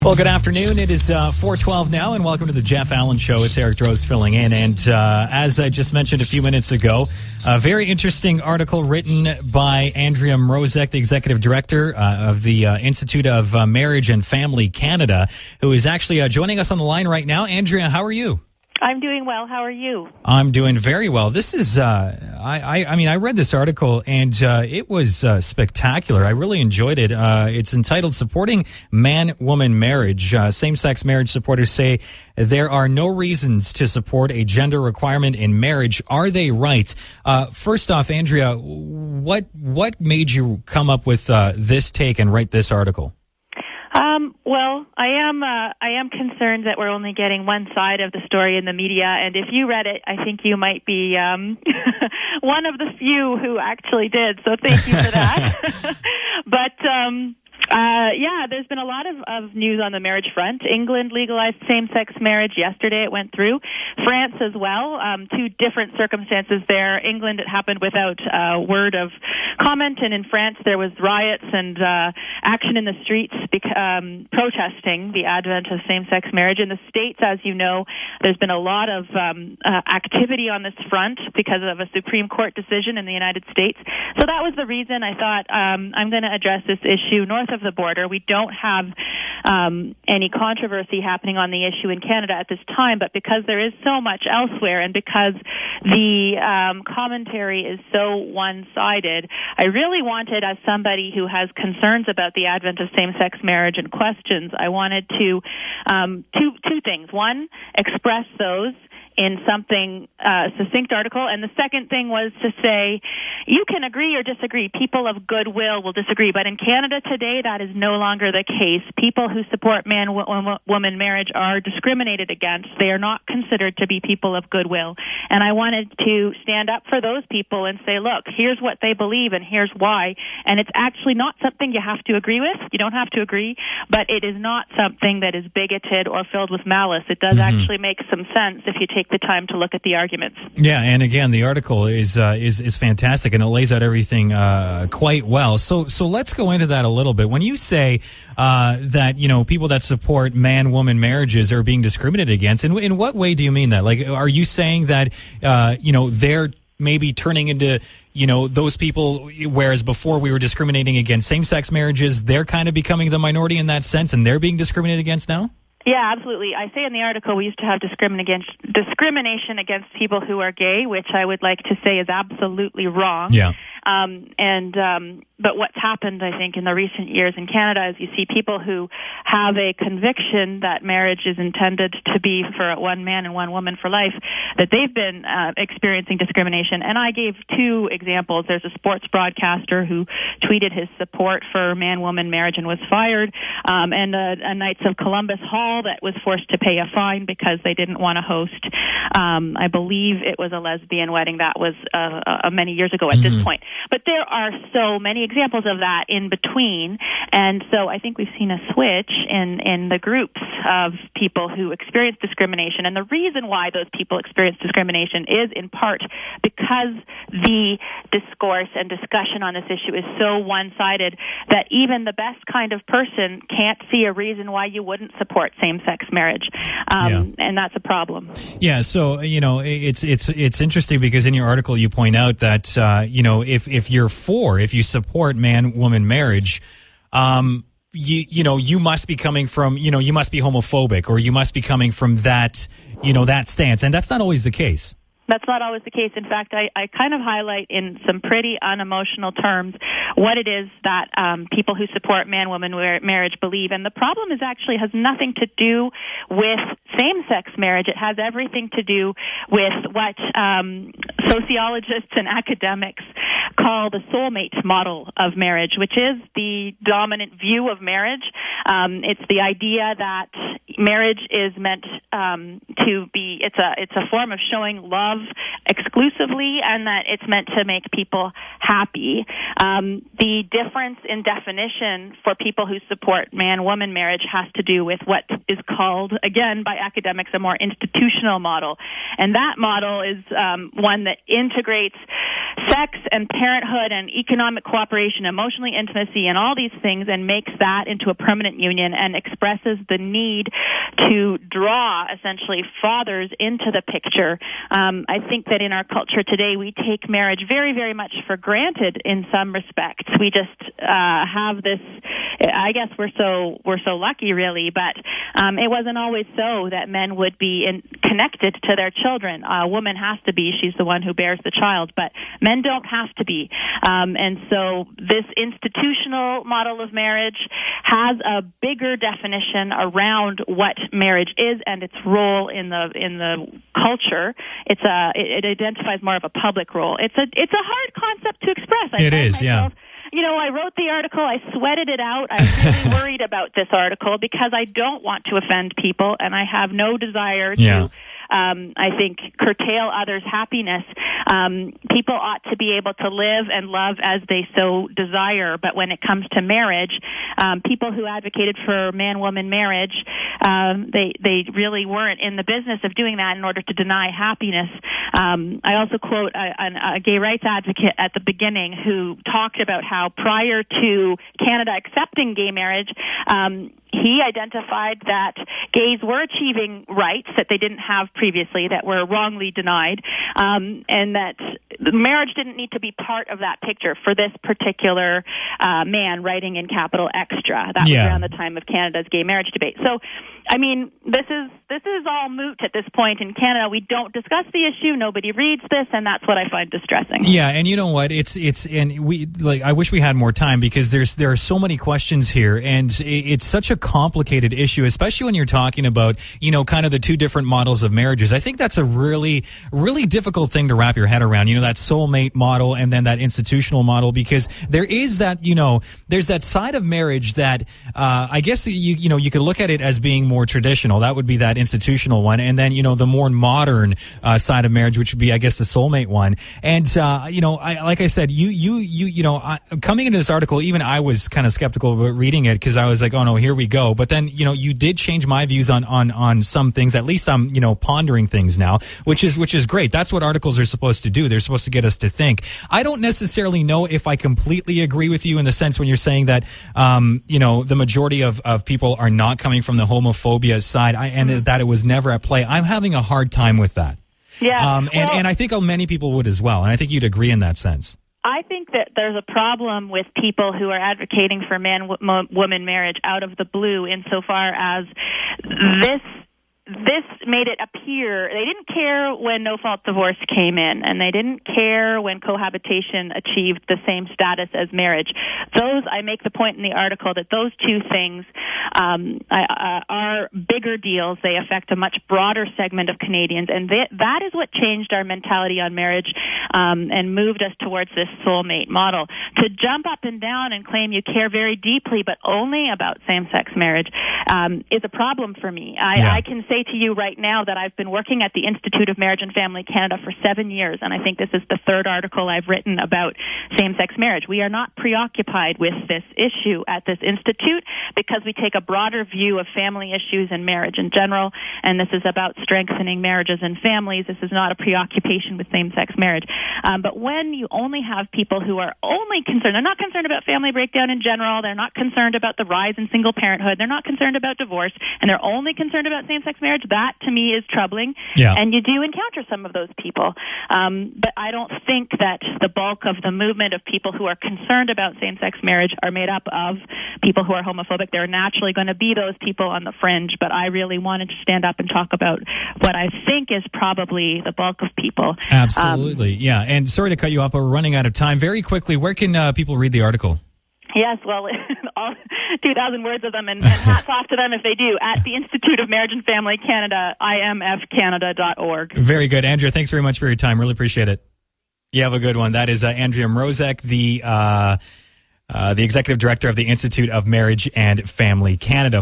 Well, good afternoon. It is 4:12 now, and welcome to the Jeff Allen Show. It's Eric Drost filling in. And as I just mentioned a few minutes ago, a very interesting article written by Andrea Mrozek, the executive director of the Institute of Marriage and Family Canada, who is actually joining us on the line right now. Andrea, how are you? I'm doing well. How are you? I'm doing very well. This is, I read this article and it was spectacular. I really enjoyed it. It's entitled Supporting Man-Woman Marriage. Same-sex marriage supporters say there are no reasons to support a gender requirement in marriage. Are they right? First off, Andrea, what made you come up with this take and write this article? Well, I am concerned that we're only getting one side of the story in the media, and if you read it, I think you might be one of the few who actually did. So thank you for that. But there's been a lot of news on the marriage front. England legalized same-sex marriage yesterday. It went through. France as well. Two different circumstances there. England, it happened without a word of comment, and in France there was riots and action in the streets protesting the advent of same-sex marriage. In the States, as you know, there's been a lot of activity on this front because of a Supreme Court decision in the United States. So that was the reason I thought I'm going to address this issue north of the border. We don't have any controversy happening on the issue in Canada at this time, but because there is so much elsewhere and because the commentary is so one-sided, I really wanted, as somebody who has concerns about the advent of same-sex marriage and questions, I wanted to two things. One, express those in something succinct article, and the second thing was to say you can agree or disagree. People of goodwill will disagree, but in Canada today that is no longer the case. People who support man-woman marriage are discriminated against. They are not considered to be people of goodwill, and I wanted to stand up for those people and say, look, here's what they believe and here's why, and it's actually not something you have to agree with. You don't have to agree, but it is not something that is bigoted or filled with malice. It does actually make some sense if you take the time to look at the arguments. Yeah, and again, the article is fantastic, and it lays out everything quite well. So let's go into that a little bit. When you say that people that support man-woman marriages are being discriminated against, in what way do you mean that? Like, are you saying that they're maybe turning into those people, whereas before we were discriminating against same-sex marriages, they're kind of becoming the minority in that sense, and they're being discriminated against now? Yeah, absolutely. I say in the article we used to have discrimination against people who are gay, which I would like to say is absolutely wrong. Yeah. But what's happened, I think, in the recent years in Canada is you see people who have a conviction that marriage is intended to be for one man and one woman for life, that they've been experiencing discrimination. And I gave two examples. There's a sports broadcaster who tweeted his support for man-woman marriage and was fired, and a Knights of Columbus Hall that was forced to pay a fine because they didn't want to host, I believe it was a lesbian wedding. That was many years ago at this point. But there are so many examples of that in between, and so I think we've seen a switch in the groups of people who experience discrimination, and the reason why those people experience discrimination is in part because the discourse and discussion on this issue is so one-sided that even the best kind of person can't see a reason why you wouldn't support same-sex marriage, and that's a problem. Yeah, so it's interesting because in your article you point out that if you support man-woman marriage, you must be coming from, you must be homophobic, or you must be coming from that, that stance. And that's not always the case. That's not always the case. In fact, I kind of highlight in some pretty unemotional terms what it is that people who support man-woman marriage believe. And the problem actually has nothing to do with same-sex marriage. It has everything to do with what sociologists and academics call the soulmate model of marriage, which is the dominant view of marriage. It's the idea that marriage is meant to be, it's a form of showing love exclusively, and that it's meant to make people happy. The difference in definition for people who support man-woman marriage has to do with what is called, again, by academics, a more institutional model. And that model is one that integrates sex and parenthood and economic cooperation, emotional intimacy, and all these things, and makes that into a permanent union, and expresses the need to draw, essentially, fathers into the picture. I think that in our culture today, we take marriage very, very much for granted in some respects. We just have this, I guess we're so lucky, really, but it wasn't always so that men would be connected to their children. A woman has to be. She's the one who bears the child, but men don't have to be. And so this institutional model of marriage has a bigger definition around what marriage is and its role in the culture. It identifies more of a public role. It's a hard concept to express. It is, yeah. You know, I wrote the article, I sweated it out. I was really worried about this article because I don't want to offend people, and I have no desire to I think, curtail others' happiness. People ought to be able to live and love as they so desire, but when it comes to marriage, people who advocated for man-woman marriage, they really weren't in the business of doing that in order to deny happiness. I also quote a gay rights advocate at the beginning who talked about how prior to Canada accepting gay marriage, he identified that gays were achieving rights that they didn't have previously, that were wrongly denied, and that marriage didn't need to be part of that picture for this particular man writing in capital extra. That was around the time of Canada's gay marriage debate. So, I mean, this is all moot at this point in Canada. We don't discuss the issue. Nobody reads this, and that's what I find distressing. Yeah, and you know what? I wish we had more time because there are so many questions here, and it's such a complicated issue, especially when you're talking about, you know, kind of the two different models of marriages. I think that's a really, really difficult thing to wrap your head around, you know, that soulmate model and then that institutional model, because there is that, you know, there's that side of marriage that, I guess you could look at it as being more traditional. That would be that institutional one. And then, you know, the more modern, side of marriage, which would be, I guess, the soulmate one. And, like I said, coming into this article, even I was kind of skeptical about reading it because I was like, oh no, here we go. But then, you know, you did change my views on some things. At least I'm, you know, pondering things now, which is great. That's what articles are supposed to do. They're supposed to get us to think. I don't necessarily know if I completely agree with you in the sense when you're saying that, you know, the majority of people are not coming from the homophobia side and that it was never at play. I'm having a hard time with that. Yeah. And I think many people would as well. And I think you'd agree in that sense. I think that there's a problem with people who are advocating for man-woman marriage out of the blue insofar as this made it appear they didn't care when no-fault divorce came in, and they didn't care when cohabitation achieved the same status as marriage. I make the point in the article that those two things are bigger deals. They affect a much broader segment of Canadians, and that is what changed our mentality on marriage and moved us towards this soulmate model. To jump up and down and claim you care very deeply but only about same-sex marriage is a problem for me. I can say to you right now that I've been working at the Institute of Marriage and Family Canada for 7 years, and I think this is the third article I've written about same-sex marriage. We are not preoccupied with this issue at this institute because we take a broader view of family issues and marriage in general, and this is about strengthening marriages and families. This is not a preoccupation with same-sex marriage. But when you only have people who are only concerned, they're not concerned about family breakdown in general, they're not concerned about the rise in single parenthood, they're not concerned about divorce, and they're only concerned about same-sex marriage, that to me is troubling. Yeah. And you do encounter some of those people. But I don't think that the bulk of the movement of people who are concerned about same-sex marriage are made up of people who are homophobic. There are naturally going to be those people on the fringe, but I really wanted to stand up and talk about what I think is probably the bulk of people. Absolutely. Yeah. And sorry to cut you off, but we're running out of time. Very quickly, where can people read the article? Yes, well, all 2,000 words of them, and hats off to them if they do, at the Institute of Marriage and Family Canada, imfcanada.org. Very good. Andrea, thanks very much for your time. Really appreciate it. You have a good one. That is Andrea Mrozek, the Executive Director of the Institute of Marriage and Family Canada.